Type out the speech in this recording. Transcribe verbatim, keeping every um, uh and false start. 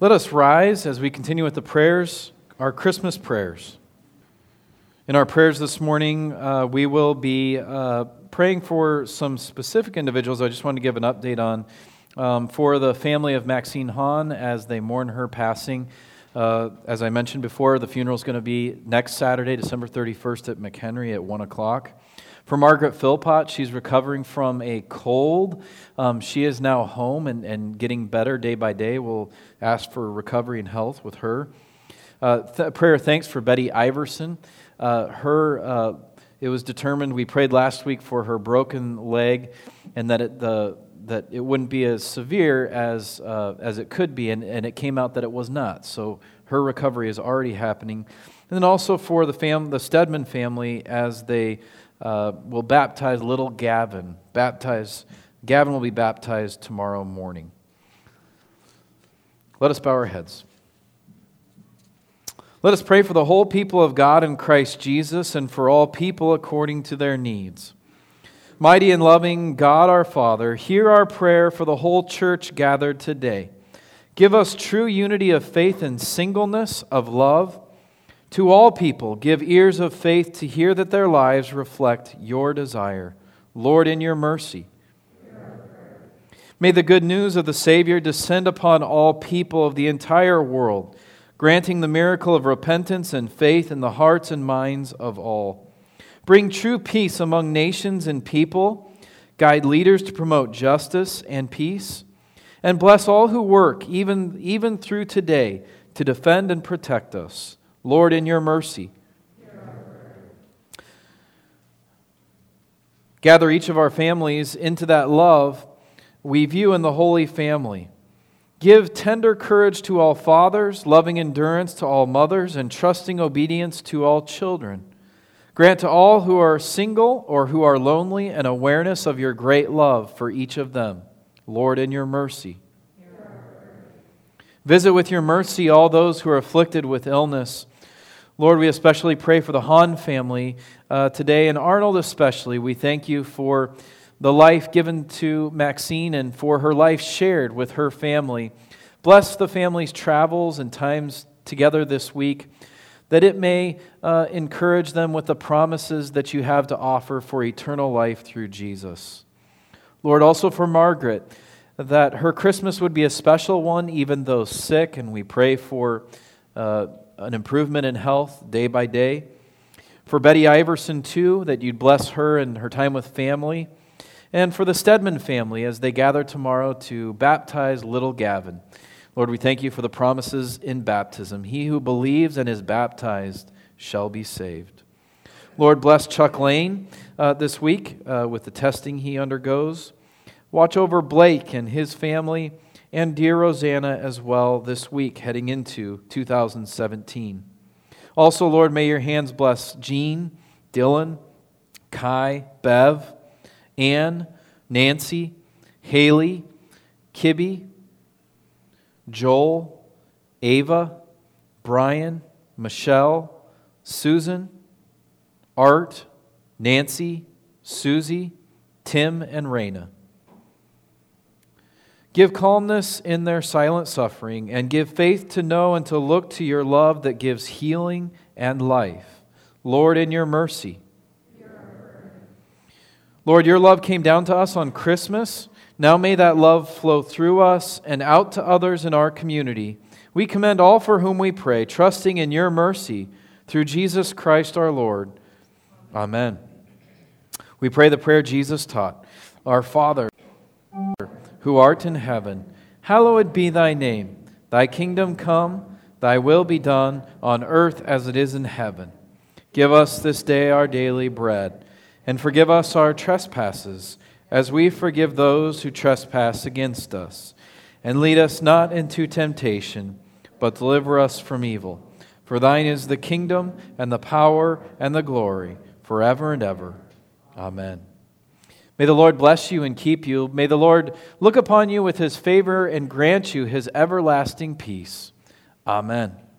Let us rise as we continue with the prayers, our Christmas prayers. In our prayers this morning, uh, we will be uh, praying for some specific individuals I just wanted to give an update on. Um, for the family of Maxine Hahn as they mourn her passing. Uh, as I mentioned before, the funeral is going to be next Saturday, December thirty-first at McHenry at one o'clock. For Margaret Philpott, she's recovering from a cold. Um, she is now home and, and getting better day by day. We'll ask for recovery and health with her. Uh, th- prayer of thanks for Betty Iverson. Uh, her, uh, it was determined, we prayed last week for her broken leg and that it, the that it wouldn't be as severe as uh, as it could be, and, and it came out that it was not. So her recovery is already happening. And then also for the fam- the Stedman family as they uh, will baptize little Gavin. Baptize Gavin will be baptized tomorrow morning. Let us bow our heads. Let us pray for the whole people of God in Christ Jesus and for all people according to their needs. Mighty and loving God our Father, hear our prayer for the whole church gathered today. Give us true unity of faith and singleness of love. To all people, give ears of faith to hear that their lives reflect your desire. Lord, in your mercy. May the good news of the Savior descend upon all people of the entire world, granting the miracle of repentance and faith in the hearts and minds of all. Bring true peace among nations and people, guide leaders to promote justice and peace, and bless all who work, even, even through today, to defend and protect us. Lord, in your mercy. Gather each of our families into that love we view in the Holy Family. Give tender courage to all fathers, loving endurance to all mothers, and trusting obedience to all children. Grant to all who are single or who are lonely an awareness of your great love for each of them. Lord, in your mercy. Visit with your mercy all those who are afflicted with illness. Lord, we especially pray for the Hahn family uh, today, and Arnold especially. We thank you for the life given to Maxine and for her life shared with her family. Bless the family's travels and times together this week, that it may uh, encourage them with the promises that you have to offer for eternal life through Jesus. Lord, also for Margaret, that her Christmas would be a special one, even though sick, and we pray for uh, an improvement in health day by day. For Betty Iverson, too, that you'd bless her and her time with family. And for the Stedman family, as they gather tomorrow to baptize little Gavin. Lord, we thank you for the promises in baptism. He who believes and is baptized shall be saved. Lord, bless Chuck Lane uh, this week uh, with the testing he undergoes. Watch over Blake and his family and dear Rosanna as well this week heading into two thousand seventeen. Also, Lord, may your hands bless Jean, Dylan, Kai, Bev, Ann, Nancy, Haley, Kibby, Joel, Ava, Brian, Michelle, Susan, Art, Nancy, Susie, Tim, and Raina. Give calmness in their silent suffering, and give faith to know and to look to your love that gives healing and life. Lord, in your mercy. Lord, your love came down to us on Christmas. Now may that love flow through us and out to others in our community. We commend all for whom we pray, trusting in your mercy through Jesus Christ our Lord. Amen. We pray the prayer Jesus taught. Our Father, who art in heaven, hallowed be thy name. Thy kingdom come, thy will be done on earth as it is in heaven. Give us this day our daily bread, and forgive us our trespasses, as we forgive those who trespass against us. And lead us not into temptation, but deliver us from evil. For thine is the kingdom, and the power, and the glory, forever and ever. Amen. May the Lord bless you and keep you. May the Lord look upon you with his favor and grant you his everlasting peace. Amen.